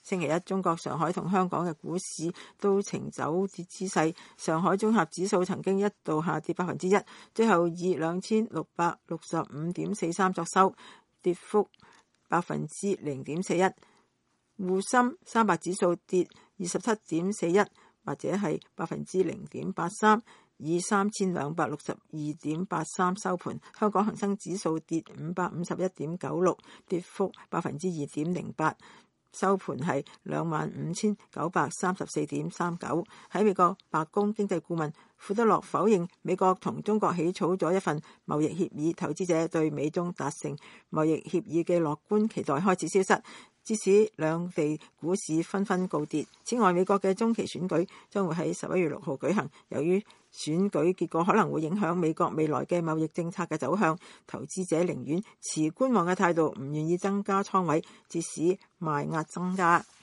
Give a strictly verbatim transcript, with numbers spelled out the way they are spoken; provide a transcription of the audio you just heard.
星期一，中國上海同香港嘅股市都呈走跌之勢，上海綜合指數曾經一度下跌百分之一，最後以兩千六百六十五點四三作收，跌幅百分之零點四一。滬深三百指數跌二十七點四一，或者係百分之零點八三，以三千兩百六十二點八三收盤。香港恒生指數跌五百五十一點九六，跌幅百分之二點零八。收盤係兩萬五千九百三十四點三九。喺美國白宮經濟顧問庫德洛否認美國同中國起草咗一份貿易協議，投資者對美中達成貿易協議嘅樂觀期待開始消失，致使兩地股市紛紛告跌。此外，美國嘅中期選舉將會喺十一月六號舉行，由於選舉結果可能會影響美國未來嘅貿易政策嘅走向，投資者寧願持觀望嘅態度，唔願意增加倉位，致使賣壓增加。